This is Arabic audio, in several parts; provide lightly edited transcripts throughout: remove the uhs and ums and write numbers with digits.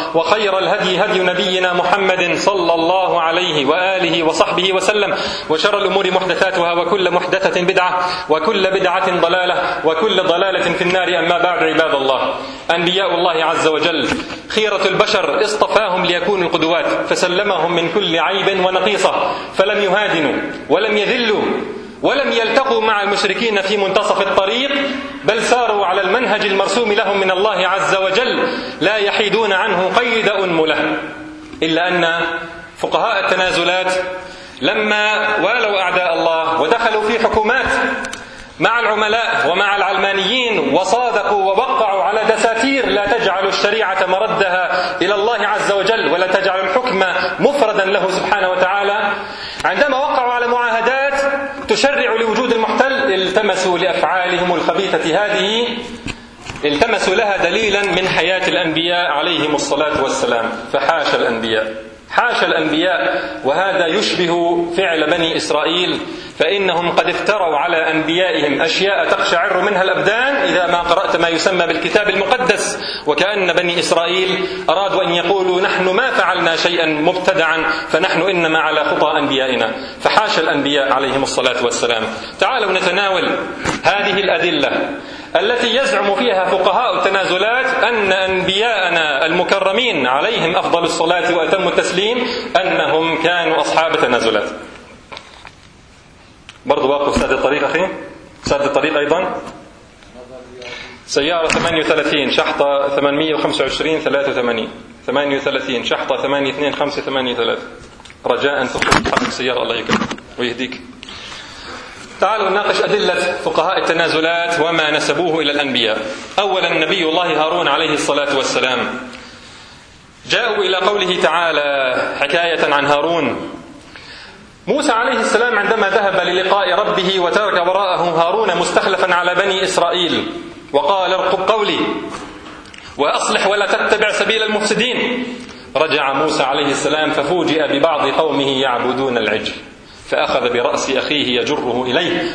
وخير الهدي هدي نبينا محمد صلى الله عليه وآله وصحبه وسلم، وشر الأمور محدثاتها، وكل محدثة بدعة، وكل بدعة ضلالة، وكل ضلالة في النار. أما بعد، عباد الله، أنبياء الله عز وجل خيرة البشر اصطفاهم ليكونوا القدوات، فسلمهم من كل عيب ونقيصة، فلم يهادنوا ولم يذلوا ولم يلتقوا مع المشركين في منتصف الطريق، بل ساروا على المنهج المرسوم لهم من الله عز وجل، لا يحيدون عنه قيد أنملة. إلا أن فقهاء التنازلات لما والوا أعداء الله ودخلوا في حكومات مع العملاء ومع العلمانيين، وصادقوا ووقعوا على دساتير لا تجعل الشريعة مردها إلى الله عز وجل، ولا تجعل الحكم مفردا له سبحانه وتعالى، عندما وقعوا على معاهدات تشرع لوجود المحتل، التمسوا لأفعالهم الخبيثة هذه، التمسوا لها دليلا من حياة الأنبياء عليهم الصلاة والسلام. فحاشا الأنبياء، حاشا الأنبياء، وهذا يشبه فعل بني إسرائيل، فإنهم قد افتروا على أنبيائهم أشياء تقشعر منها الأبدان إذا ما قرأت ما يسمى بالكتاب المقدس، وكأن بني إسرائيل أرادوا أن يقولوا نحن ما فعلنا شيئا مبتدعا، فنحن إنما على خطى أنبيائنا. فحاشا الأنبياء عليهم الصلاة والسلام. تعالوا نتناول هذه الأدلة التي يزعم فيها فقهاء التنازلات أن أنبياءنا المكرمين عليهم أفضل الصلاة وأتم التسليم أنهم كانوا أصحاب تنازلات. برضو واقف ساد الطريق أخي، ساد الطريق أيضا. سيارة 38 شحطة 825 83 38 شحطة 82583. رجاء تحرك السيارة، الله يكرمك ويهديك. تعالوا نناقش أدلة فقهاء التنازلات وما نسبوه إلى الأنبياء. أولا، نبي الله هارون عليه الصلاة والسلام. جاءوا إلى قوله تعالى حكاية عن هارون. موسى عليه السلام عندما ذهب للقاء ربه وترك وراءه هارون مستخلفا على بني إسرائيل، وقال ارقب قولي وأصلح ولا تتبع سبيل المفسدين، رجع موسى عليه السلام ففوجئ ببعض قومه يعبدون العجل، فأخذ برأس أخيه يجره إليه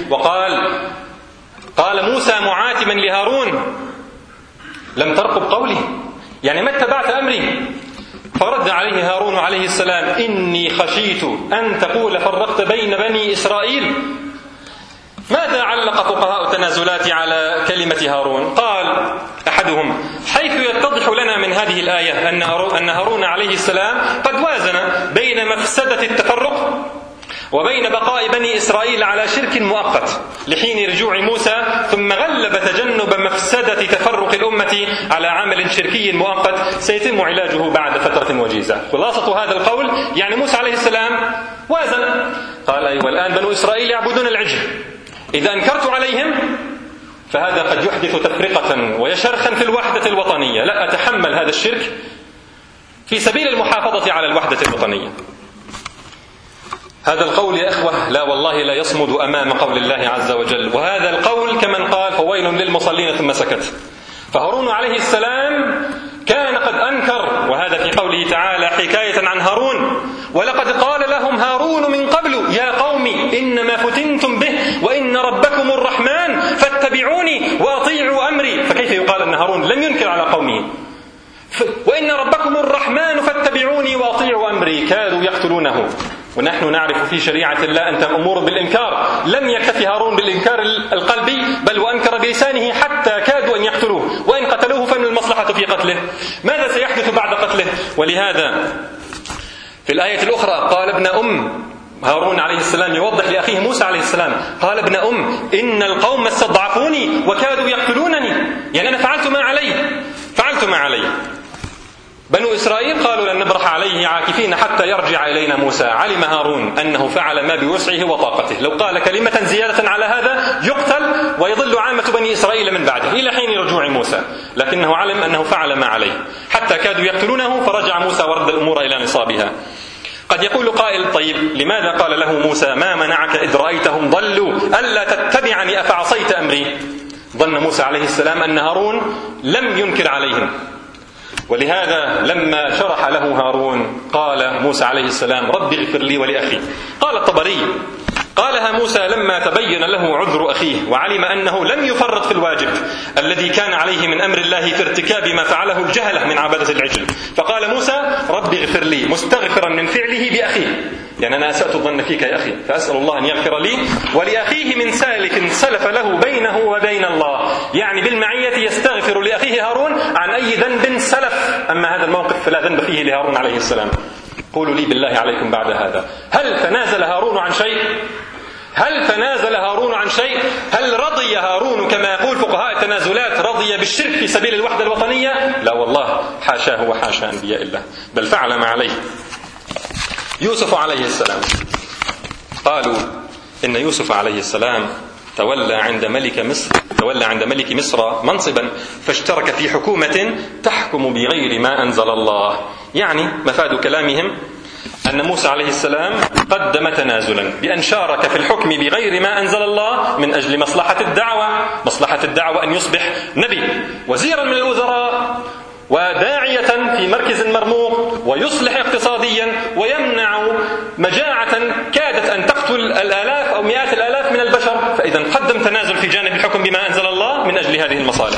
قال موسى معاتبا لهارون لم ترقب قولي، يعني ما اتبعت أمري؟ فرد عليه هارون عليه السلام إني خشيت أن تقول فرقت بين بني إسرائيل. ماذا علق فقهاء التنازلات على كلمة هارون؟ قال أحدهم حيث يتضح لنا من هذه الآية أن هارون عليه السلام قد وازن بين مفسدة التفرق وبين بقاء بني إسرائيل على شرك مؤقت لحين رجوع موسى، ثم غلب تجنب مفسدة تفرق الأمة على عمل شركي مؤقت سيتم علاجه بعد فترة وجيزة. خلاصة هذا القول يعني موسى عليه السلام وازن، قال أيوة الآن بنو إسرائيل يعبدون العجل، إذا أنكرت عليهم فهذا قد يحدث تفرقة ويشرخا في الوحدة الوطنية، لا أتحمل هذا الشرك في سبيل المحافظة على الوحدة الوطنية. هذا القول يا إخوة لا والله لا يصمد أمام قول الله عز وجل، وهذا القول كمن قال فويل للمصلين ثم سكت. فهارون عليه السلام كان قد أنكر، وهذا في قوله تعالى حكاية عن هارون ولقد قال لهم هارون من قبل يا قوم إنما فتنتم به وإن ربكم الرحمن فاتبعوني وأطيعوا أمري. فكيف يقال أن هارون لم ينكر على قومه؟ وإن ربكم الرحمن فاتبعوني وأطيعوا أمري. كادوا يقتلونه، ونحن نعرف في شريعة الله أن أمور بالإنكار. لم يكتفي هارون بالإنكار القلبي بل وأنكر بلسانه حتى كادوا أن يقتلوه، وإن قتلوه فإن المصلحة في قتله. ماذا سيحدث بعد قتله؟ ولهذا في الآية الأخرى قال ابن هارون عليه السلام يوضح لأخيه موسى عليه السلام، قال ابن إن القوم استضعفوني وكادوا يقتلونني، يعني أنا فعلت ما علي. بنو إسرائيل قالوا لن نبرح عليه عاكفين حتى يرجع إلينا موسى. علم هارون أنه فعل ما بوسعه وطاقته، لو قال كلمة زيادة على هذا يقتل ويضل عامة بني إسرائيل من بعده إلى حين رجوع موسى، لكنه علم أنه فعل ما عليه حتى كادوا يقتلونه، فرجع موسى ورد الأمور إلى نصابها. قد يقول قائل طيب لماذا قال له موسى ما منعك إذ رأيتهم ضلوا ألا تتبعني أفعصيت أمري؟ ظن موسى عليه السلام أن هارون لم ينكر عليهم، ولهذا لما شرح له هارون قال موسى عليه السلام رب اغفر لي ولأخي. قال الطبري قالها موسى لما تبين له عذر أخيه وعلم أنه لم يفرط في الواجب الذي كان عليه من أمر الله في ارتكاب ما فعله الجهلة من عبادة العجل. فقال موسى: رب اغفر لي، مستغفرا من فعله بأخيه، يعني أنا أسأت الظن فيك يا أخي، فأسأل الله أن يغفر لي ولأخيه من سالك سلف له بينه وبين الله، يعني بالمعية يستغفر لأخيه هارون عن أي ذنب سلف، أما هذا الموقف فلا ذنب فيه لهارون عليه السلام. قولوا لي بالله عليكم بعد هذا، هل تنازل هارون عن شيء؟ هل تنازل هارون عن شيء؟ هل رضي هارون كما يقول فقهاء التنازلات رضي بالشرك في سبيل الوحدة الوطنية؟ لا والله، حاشاه وحاشا أنبياء الله، بل فعل ما عليه. يوسف عليه السلام، قالوا إن يوسف عليه السلام تولى عند ملك مصر منصبا فاشترك في حكومة تحكم بغير ما أنزل الله. يعني مفاد كلامهم أن موسى عليه السلام قدم تنازلا بأن شارك في الحكم بغير ما أنزل الله من أجل مصلحة الدعوة أن يصبح نبي، وزيرا من الوزراء، وداعية في مركز مرموق، ويصلح اقتصاديا، ويمنع مجاعة كادت أن تقتل الآلاف أو مئات الآلاف من البشر. فإذا قدم تنازل في جانب الحكم بما أنزل الله من أجل هذه المصالح.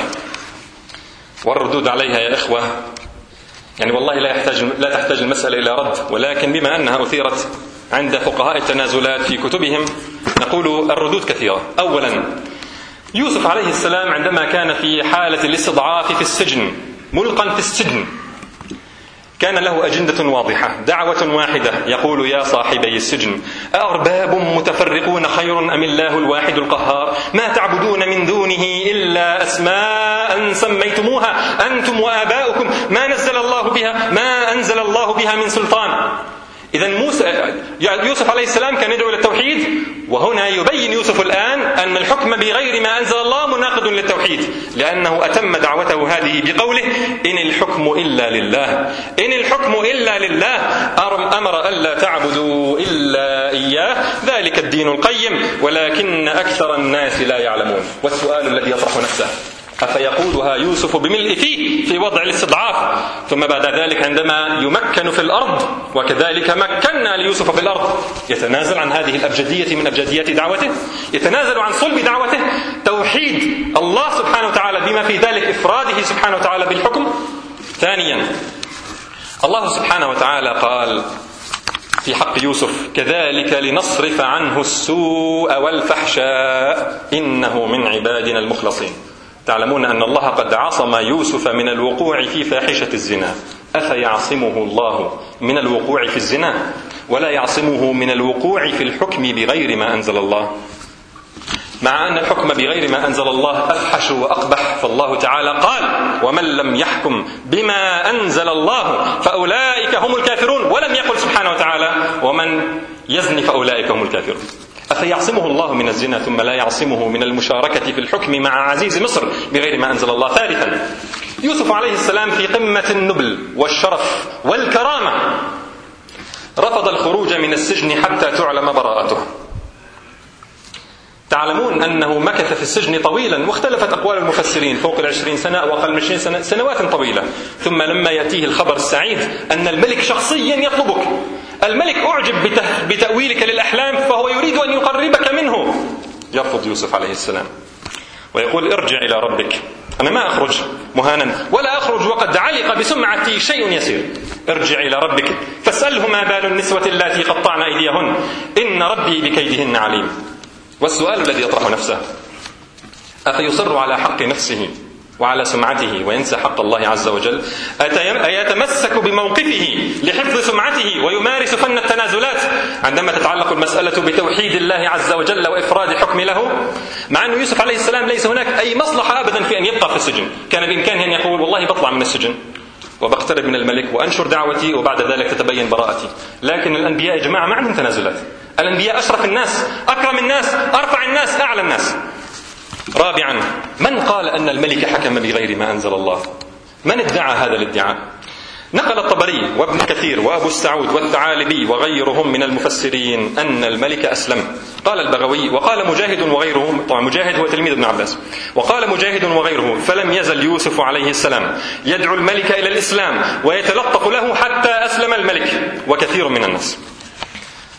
والردود عليها يا إخوة يعني والله لا تحتاج المسألة إلى رد، ولكن بما أنها أثيرت عند فقهاء التنازلات في كتبهم نقول الردود كثيرة. أولا، يوسف عليه السلام عندما كان في حالة الاستضعاف في السجن، ملقا في السجن، كان له أجندة واضحة، دعوة واحدة، يقول: يا صاحبي السجن أأرباب متفرقون خير أم الله الواحد القهار؟ ما تعبدون من دونه إلا أسماء سميتموها أنتم وآباؤكم ما أنزل الله بها من سلطان. إذن يوسف عليه السلام كان يدعو للتوحيد، وهنا يبين يوسف الآن أن الحكم بغير ما أنزل الله مناقض للتوحيد، لأنه أتم دعوته هذه بقوله: إن الحكم إلا لله، إن الحكم إلا لله، أمر ألا تعبدوا إلا إياه، ذلك الدين القيم ولكن أكثر الناس لا يعلمون. والسؤال الذي يطرح نفسه: أفيقولها يوسف بملء فيه في وضع الاستضعاف، ثم بعد ذلك عندما يمكن في الأرض وكذلك مكنا ليوسف في الأرض يتنازل عن هذه الأبجدية من أبجديات دعوته، يتنازل عن صلب دعوته، توحيد الله سبحانه وتعالى بما في ذلك إفراده سبحانه وتعالى بالحكم. ثانيا، الله سبحانه وتعالى قال في حق يوسف: كذلك لنصرف عنه السوء والفحشاء إنه من عبادنا المخلصين. تعلمون أن الله قد عصم يوسف من الوقوع في فاحشة الزنا، أفيعصمه الله من الوقوع في الزنا ولا يعصمه من الوقوع في الحكم بغير ما أنزل الله؟ مع أن الحكم بغير ما أنزل الله أفحش وأقبح، فالله تعالى قال: ومن لم يحكم بما أنزل الله فأولئك هم الكافرون، ولم يقل سبحانه وتعالى: ومن يزني فأولئك هم الكافرون. أفيعصمه الله من الزنا ثم لا يعصمه من المشاركة في الحكم مع عزيز مصر بغير ما أنزل الله؟ ثالثا، يوسف عليه السلام في قمة النبل والشرف والكرامة رفض الخروج من السجن حتى تعلم براءته. تعلمون أنه مكث في السجن طويلا، واختلفت أقوال المفسرين، فوق 20 سنة أو أقل من 20 سنة، سنوات طويلة. ثم لما يأتيه الخبر السعيد أن الملك شخصيا يطلبك، الملك أعجب بتأويلك للأحلام فهو يريد أن يقربك منه، يرفض يوسف عليه السلام ويقول: ارجع إلى ربك، أنا ما أخرج مهانا ولا أخرج وقد علق بسمعتي شيء يسير، ارجع إلى ربك فاسأله ما بال النسوة اللاتي قطعن أيديهن إن ربي بكيدهن عليم. والسؤال الذي يطرح نفسه: أفيصر على حق نفسه وعلى سمعته وينسى حق الله عز وجل؟ أيتمسك بموقفه لحفظ سمعته ويمارس فن التنازلات عندما تتعلق المسألة بتوحيد الله عز وجل وإفراد حكم له؟ مع أن يوسف عليه السلام ليس هناك أي مصلحة أبدا في أن يبقى في السجن، كان بإمكانه أن يقول: والله بطلع من السجن وبقترب من الملك وأنشر دعوتي وبعد ذلك تتبين براءتي. لكن الأنبياء يا جماعة ما عندهم تنازلات، الأنبياء أشرف الناس، أكرم الناس، أرفع الناس، أعلى الناس. رابعا، من قال أن الملك حكم بغير ما أنزل الله؟ من ادعى هذا الادعاء؟ نقل الطبري وابن كثير وأبو السعود والثعالبي وغيرهم من المفسرين أن الملك أسلم. قال البغوي وقال مجاهد وغيره، طبعا مجاهد هو تلميذ ابن عباس، وقال مجاهد وغيره: فلم يزل يوسف عليه السلام يدعو الملك إلى الإسلام ويتلطف له حتى أسلم الملك وكثير من الناس.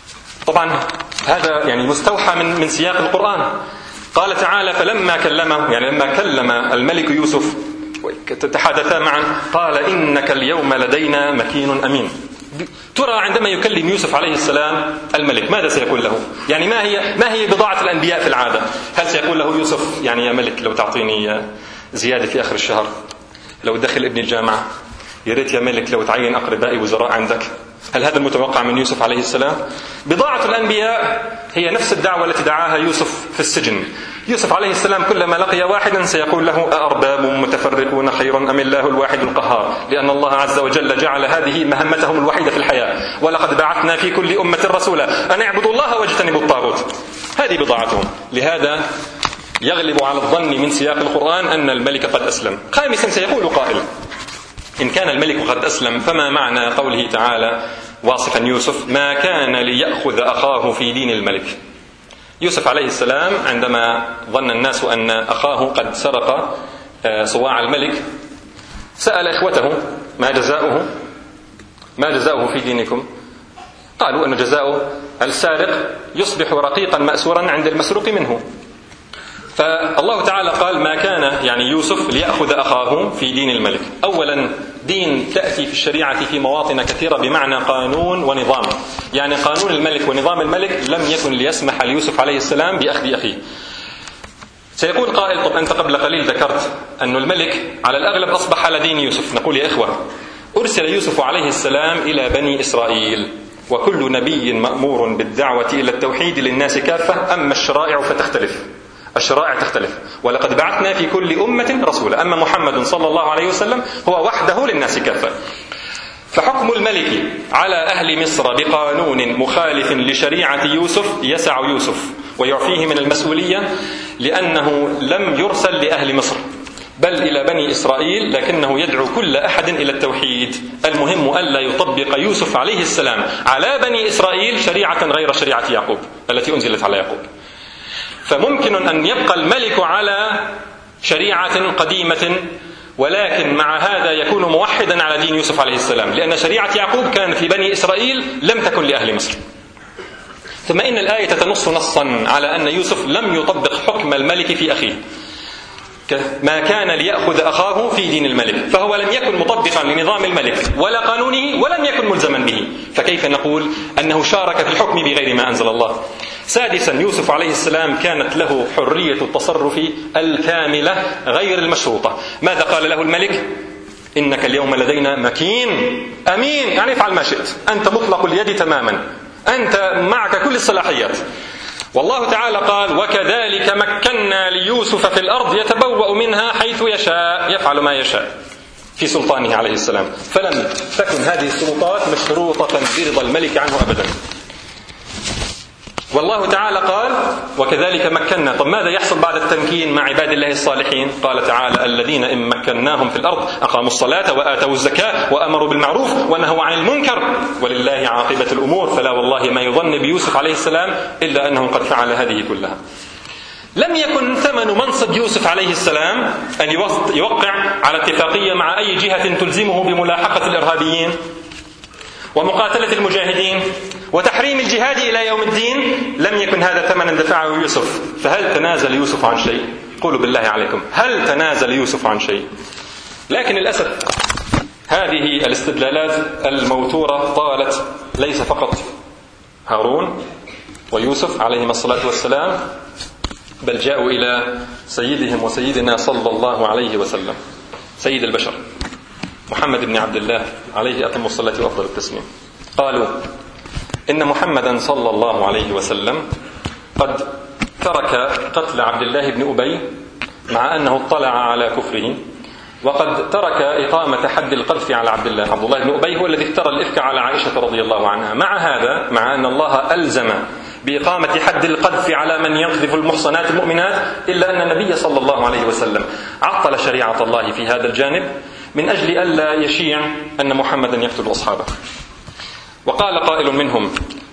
طبعا هذا يعني مستوحى من سياق القرآن. قال تعالى: فلما كلمه، يعني لما كلم الملك يوسف تحدثا معا، قال: إنك اليوم لدينا مكين أمين. ترى عندما يكلم يوسف عليه السلام الملك ماذا سيقول له؟ يعني ما هي بضاعة الأنبياء في العادة؟ هل سيقول له يوسف: يعني يا ملك لو تعطيني زيادة في آخر الشهر، لو دخل ابني الجامعة، يا ريت يا ملك لو تعين أقربائي وزراء عندك؟ هل هذا المتوقع من يوسف عليه السلام؟ بضاعة الأنبياء هي نفس الدعوة التي دعاها يوسف في السجن. يوسف عليه السلام كلما لقي واحدا سيقول له: أأرباب متفرقون خير أم الله الواحد القهار؟ لأن الله عز وجل جعل هذه مهمتهم الوحيدة في الحياة: ولقد بعثنا في كل أمة رسولا أن اعبدوا الله واجتنبوا الطاغوت. هذه بضاعتهم. لهذا يغلب على الظن من سياق القرآن أن الملك قد أسلم. خامسا سيقول قائل: إن كان الملك قد أسلم فما معنى قوله تعالى واصفا يوسف: ما كان ليأخذ أخاه في دين الملك؟ يوسف عليه السلام عندما ظن الناس أن أخاه قد سرق صواع الملك سأل إخوته: ما جزاؤه في دينكم؟ قالوا أن جزاؤه السارق يصبح رقيقا مأسورا عند المسروق منه. فالله تعالى قال: ما كان يعني يوسف ليأخذ أخاه في دين الملك. أولا، دين تأتي في الشريعة في مواطن كثيرة بمعنى قانون ونظام، يعني قانون الملك ونظام الملك لم يكن ليسمح ليوسف عليه السلام بأخذ أخيه. سيقول قائل: طب أنت قبل قليل ذكرت أن الملك على الأغلب أصبح على دين يوسف. نقول: يا إخوة، أرسل يوسف عليه السلام إلى بني إسرائيل، وكل نبي مأمور بالدعوة إلى التوحيد للناس كافة، أما الشرائع فتختلف. الشرائع تختلف، ولقد بعثنا في كل أمة رسولا. أما محمد صلى الله عليه وسلم هو وحده للناس كافة. فحكم الملك على أهل مصر بقانون مخالف لشريعة يوسف يسع يوسف ويعفيه من المسؤولية، لأنه لم يرسل لأهل مصر بل إلى بني إسرائيل، لكنه يدعو كل أحد إلى التوحيد. المهم ألا يطبق يوسف عليه السلام على بني إسرائيل شريعة غير شريعة يعقوب التي أنزلت على يعقوب. فممكن أن يبقى الملك على شريعة قديمة، ولكن مع هذا يكون موحدا على دين يوسف عليه السلام، لأن شريعة يعقوب كان في بني إسرائيل لم تكن لأهل مصر. ثم إن الآية تنص نصا على أن يوسف لم يطبق حكم الملك في أخيه، ما كان ليأخذ أخاه في دين الملك، فهو لم يكن مطبقا لنظام الملك ولا قانونه ولم يكن ملزما به، فكيف نقول أنه شارك في الحكم بغير ما أنزل الله؟ سادسا، يوسف عليه السلام كانت له حرية التصرف الكاملة غير المشروطة. ماذا قال له الملك؟ إنك اليوم لدينا مكين أمين، يعني افعل ما شئت، أنت مطلق اليد تماما، أنت معك كل الصلاحيات. والله تعالى قال: وكذلك مكنا ليوسف في الأرض يتبوأ منها حيث يشاء، يفعل ما يشاء في سلطانه عليه السلام. فلم تكن هذه السلطات مشروطة برضا الملك عنه أبدا. والله تعالى قال: وكذلك مكنا. طب ماذا يحصل بعد التمكين مع عباد الله الصالحين؟ قال تعالى: الذين إن مكناهم في الأرض أقاموا الصلاة وآتوا الزكاة وأمروا بالمعروف ونهوا عن المنكر ولله عاقبة الأمور. فلا والله ما يظن بيوسف عليه السلام إلا أنه قد فعل هذه كلها. لم يكن ثمن منصب يوسف عليه السلام أن يوقع على اتفاقية مع أي جهة تلزمه بملاحقة الإرهابيين ومقاتلة المجاهدين وتحريم الجهاد إلى يوم الدين. لم يكن هذا ثمنا دفعه يوسف. فهل تنازل يوسف عن شيء؟ قولوا بالله عليكم، هل تنازل يوسف عن شيء؟ لكن للأسف هذه الاستدلالات الموتورة طالت ليس فقط هارون ويوسف عليهما الصلاة والسلام، بل جاءوا إلى سيدهم وسيدنا صلى الله عليه وسلم، سيد البشر محمد بن عبد الله عليه أتم الصلاة وأفضل التسليم. قالوا: إن محمدا صلى الله عليه وسلم قد ترك قتل عبد الله بن أبي مع أنه اطلع على كفره، وقد ترك إقامة حد القذف على عبد الله بن أبي هو الذي افترى الإفك على عائشة رضي الله عنها. مع هذا، مع أن الله ألزم بإقامة حد القذف على من يقذف المحصنات المؤمنات، إلا أن النبي صلى الله عليه وسلم عطل شريعة الله في هذا الجانب من أجل ألا يشيع أن محمدا يقتل أصحابه. وقال قائل منهم: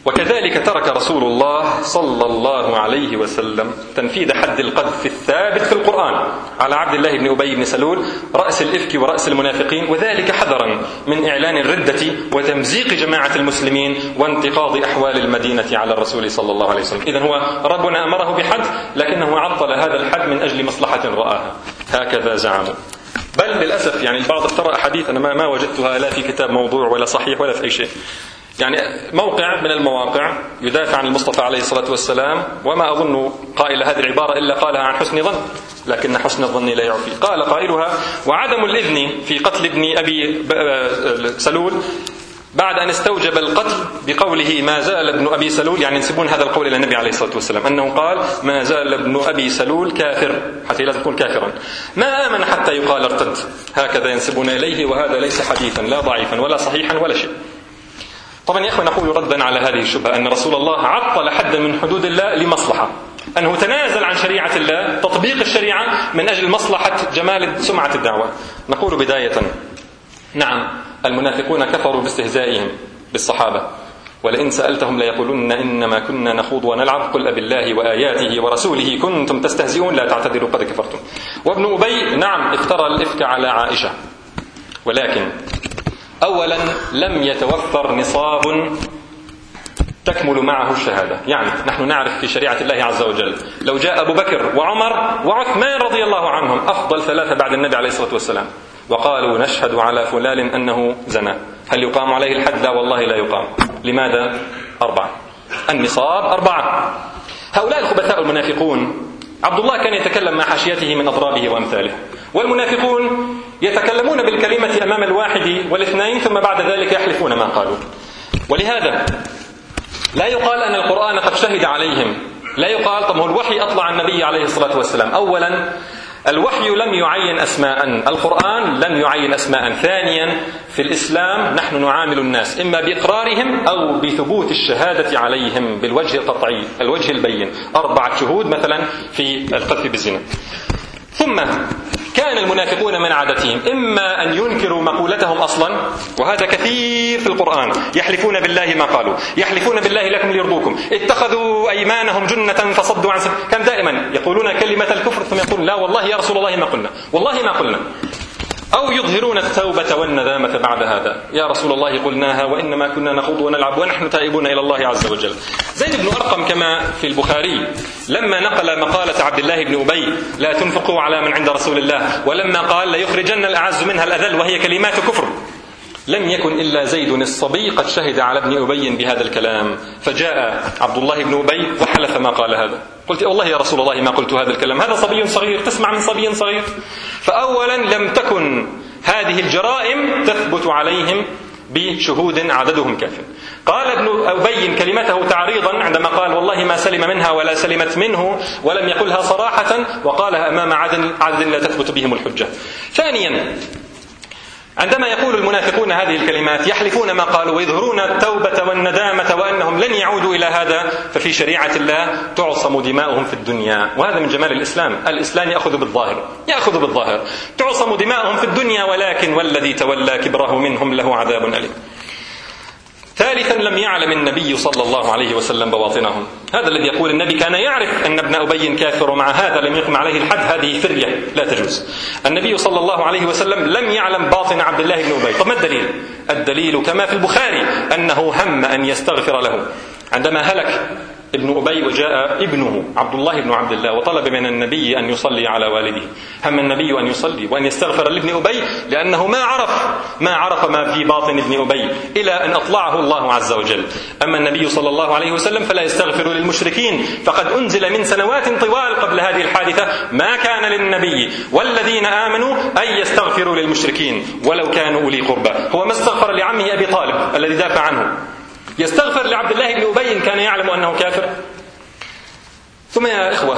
وكذلك ترك رسول الله صلى الله عليه وسلم تنفيذ حد القذف الثابت في القرآن على عبد الله بن أبي بن سلول رأس الإفك ورأس المنافقين، وذلك حذرا من إعلان الردة وتمزيق جماعة المسلمين وانتقاض أحوال المدينة على الرسول صلى الله عليه وسلم. إذن هو ربنا أمره بحد، لكنه عطل هذا الحد من أجل مصلحة رآها، هكذا زعموا. بل للأسف يعني البعض افترى أحاديث أنا ما وجدتها لا في كتاب موضوع ولا صحيح ولا في أي شيء. يعني موقع من المواقع يدافع عن المصطفى عليه الصلاة والسلام، وما أظن قائل هذه العبارة إلا قالها عن حسن ظن، لكن حسن الظن لا يعفي. قال قائلها: وعدم الإذن في قتل ابن أبي سلول بعد أن استوجب القتل بقوله ما زال ابن أبي سلول، يعني ينسبون هذا القول إلى النبي عليه الصلاة والسلام أنه قال ما زال ابن أبي سلول كافر، حتى لا تكون كافرا، ما آمن حتى يقال ارتد، هكذا ينسبون إليه، وهذا ليس حديثا لا ضعيفا ولا صحيحا ولا شيء. طبعا يا أخوة نقول ردا على هذه الشبهة أن رسول الله عطل حدا من حدود الله لمصلحة، أنه تنازل عن شريعة الله تطبيق الشريعة من أجل مصلحة جمال سمعة الدعوة. نقول بداية: نعم المنافقون كفروا باستهزائهم بالصحابة، ولئن سألتهم ليقولون إنما كنا نخوض ونلعب قل أبالله وآياته ورسوله كنتم تستهزئون لا تعتذروا قد كفرتم. وابن أبي نعم افترى الإفك على عائشة، ولكن أولا لم يتوفر نصاب تكمل معه الشهادة. يعني نحن نعرف في شريعة الله عز وجل لو جاء أبو بكر وعمر وعثمان رضي الله عنهم أفضل ثلاثة بعد النبي عليه الصلاة والسلام وقالوا نشهد على فلان أنه زنى، هل يقام عليه الحد؟ لا والله لا يقام. لماذا؟ 4. النصاب 4. هؤلاء الخبثاء المنافقون عبد الله كان يتكلم مع حاشيته من أضرابه وأمثاله، والمنافقون يتكلمون بالكلمة أمام الواحد والاثنين ثم بعد ذلك يحلفون ما قالوا. ولهذا لا يقال أن القرآن قد شهد عليهم، لا يقال طب هو الوحي أطلع النبي عليه الصلاة والسلام. أولا الوحي لم يعين أسماء، القرآن لم يعين أسماء. ثانيا في الإسلام نحن نعامل الناس إما بإقرارهم أو بثبوت الشهادة عليهم بالوجه القطعي الوجه البين، 4 شهود مثلا في القذف بالزنا. ثم كان المنافقون من عادتهم إما أن ينكروا مقولتهم أصلا، وهذا كثير في القرآن، يحلفون بالله ما قالوا، يحلفون بالله لكم ليرضوكم، اتخذوا أيمانهم جنة فصدوا عن سبيل، كان دائما يقولون كلمة الكفر ثم يقول لا والله يا رسول الله ما قلنا، والله ما قلنا. أو يظهرون التوبة والندامة بعد هذا، يا رسول الله قلناها وإنما كنا نخوض ونلعب ونحن تائبون إلى الله عز وجل. زيد بن أرقم كما في البخاري لما نقل مقالة عبد الله بن أبي لا تنفقوا على من عند رسول الله، ولما قال ليخرجن الأعز منها الأذل وهي كلمات كفر، لم يكن إلا زيد الصبي قد شهد على ابن أبي بهذا الكلام، فجاء عبد الله بن أبي وحلف ما قال هذا. قلت والله يا رسول الله ما قلت هذا الكلام، هذا صبي صغير، تسمع من صبي صغير. فأولا لم تكن هذه الجرائم تثبت عليهم بشهود عددهم كاف. قال ابن أبي كلمته تعريضا عندما قال والله ما سلم منها ولا سلمت منه، ولم يقلها صراحة وقالها أمام عدد لا تثبت بهم الحجة. ثانيا عندما يقول المنافقون هذه الكلمات يحلفون ما قالوا ويظهرون التوبة والندامة وأنهم لن يعودوا إلى هذا، ففي شريعة الله تعصم دماؤهم في الدنيا، وهذا من جمال الإسلام. الإسلام يأخذ بالظاهر، تعصم دماؤهم في الدنيا، ولكن والذي تولى كبره منهم له عذاب أليم. ثالثا لم يعلم النبي صلى الله عليه وسلم بواطنهم، هذا الذي يقول النبي كان يعرف أن ابن أبي كافر ومع هذا لم يقم عليه الحد، هذه فرية لا تجوز. النبي صلى الله عليه وسلم لم يعلم باطن عبد الله بن أبي. طب ما الدليل؟ الدليل كما في البخاري أنه هم أن يستغفر له عندما هلك ابن أبي وجاء ابنه عبد الله بن عبد الله وطلب من النبي أن يصلي على والده، هم النبي أن يصلي وأن يستغفر لابن أبي لأنه ما عرف ما في باطن ابن أبي إلى أن أطلعه الله عز وجل. أما النبي صلى الله عليه وسلم فلا يستغفر للمشركين، فقد أنزل من سنوات طوال قبل هذه الحادثة ما كان للنبي والذين آمنوا أن يستغفروا للمشركين ولو كانوا أولي قربى. هو ما استغفر لعمه أبي طالب الذي دافع عنه، يستغفر لعبد الله بن أبي كان يعلم أنه كافر. ثم يا إخوة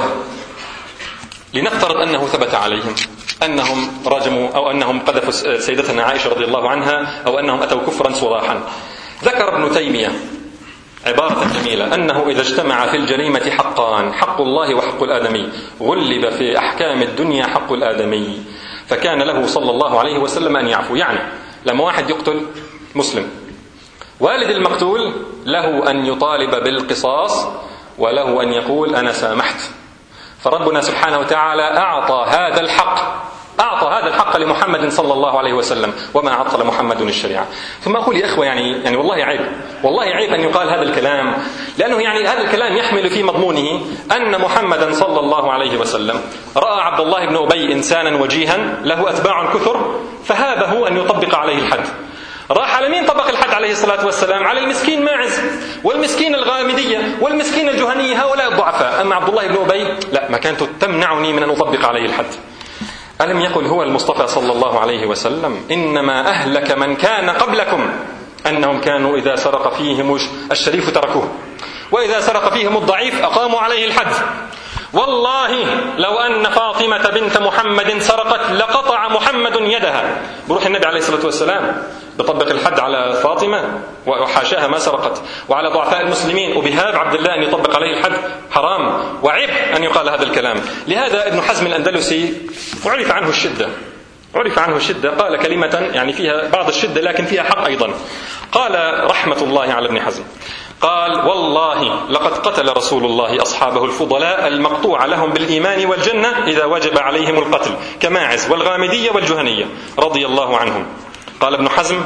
لنفترض أنه ثبت عليهم أنهم رجموا أو أنهم قذفوا سيدتنا عائشة رضي الله عنها أو أنهم أتوا كفرا صراحا. ذكر ابن تيمية عبارة جميلة أنه إذا اجتمع في الجريمة حقان، حق الله وحق الآدمي، غلب في أحكام الدنيا حق الآدمي، فكان له صلى الله عليه وسلم أن يعفو. يعني لما واحد يقتل مسلم والد المقتول له أن يطالب بالقصاص وله أن يقول أنا سامحت. فربنا سبحانه وتعالى أعطى هذا الحق لمحمد صلى الله عليه وسلم، وما عطل محمد الشريعة. ثم أقول يا إخوة يعني والله عيب أن يقال هذا الكلام، لأنه يعني هذا الكلام يحمل في مضمونه أن محمدا صلى الله عليه وسلم رأى عبد الله بن أبي إنسانا وجيها له أتباع كثر فهابه أن يطبق عليه الحد. راح على مين طبق الحد عليه الصلاة والسلام؟ على المسكين ماعز والمسكين الغامدية والمسكين الجهني، هؤلاء الضعفاء. أما عبد الله بن أبي لا، ما كانت تمنعني من أن أطبق عليه الحد. ألم يقل هو المصطفى صلى الله عليه وسلم إنما أهلك من كان قبلكم أنهم كانوا إذا سرق فيهم الشريف تركوه وإذا سرق فيهم الضعيف أقاموا عليه الحد. والله لو أن فاطمة بنت محمد سرقت لقطع محمد يدها. بروح النبي عليه الصلاة والسلام بطبق الحد على فاطمة وحاشاها ما سرقت، وعلى ضعفاء المسلمين وبهاب عبد الله أن يطبق عليه الحد. حرام وعيب أن يقال هذا الكلام. لهذا ابن حزم الأندلسي عرف عنه الشدة قال كلمة يعني فيها بعض الشدة لكن فيها حق أيضا. قال رحمة الله على ابن حزم، قال والله لقد قتل رسول الله أصحابه الفضلاء المقطوع لهم بالإيمان والجنة إذا وجب عليهم القتل كماعز والغامدية والجهنية رضي الله عنهم. قال ابن حزم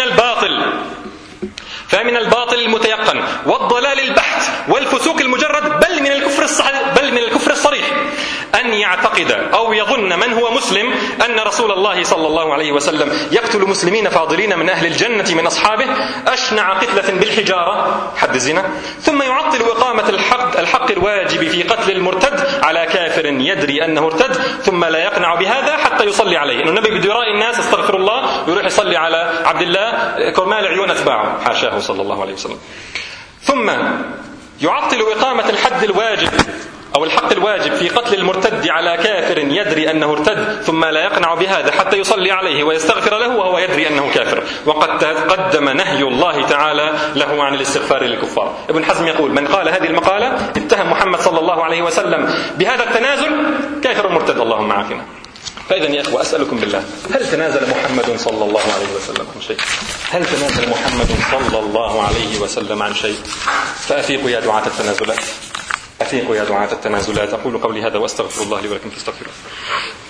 فمن الباطل المتيقن والضلال البحت والفسوق المجرد بل من الكفر الصريح أن يعتقد أو يظن من هو مسلم أن رسول الله صلى الله عليه وسلم يقتل مسلمين فاضلين من أهل الجنة من أصحابه أشنع قتلة بالحجارة حد الزنا، ثم يعطل إقامة الحق الواجب في قتل المرتد على كافر يدري أنه ارتد ثم لا يقنع بهذا حتى يصلي عليه. إنه النبي بده يرائي الناس استغفر الله ويروح يصلي على عبد الله كرمال عيون أتباعه، حاشاه صلى الله عليه وسلم. ثم يعطل إقامة الحد الواجب أو الحق الواجب في قتل المرتد على كافر يدري أنه ارتد ثم لا يقنع بهذا حتى يصلي عليه ويستغفر له وهو يدري أنه كافر، وقد تقدم نهي الله تعالى له عن الاستغفار للكفار. ابن حزم يقول من قال هذه المقالة اتهم محمد صلى الله عليه وسلم بهذا التنازل كافر مرتد، اللهم عافنا. فإذا يا أخوة أسألكم بالله، هل تنازل محمد صلى الله عليه وسلم عن شيء؟ هل تنازل محمد صلى الله عليه وسلم عن شيء؟ فأفيقوا يا دعاة التنازلات، أفيقوا يا دعاة التنازلات. أقول قولي هذا وأستغفر الله لي ولكم فاستغفروه.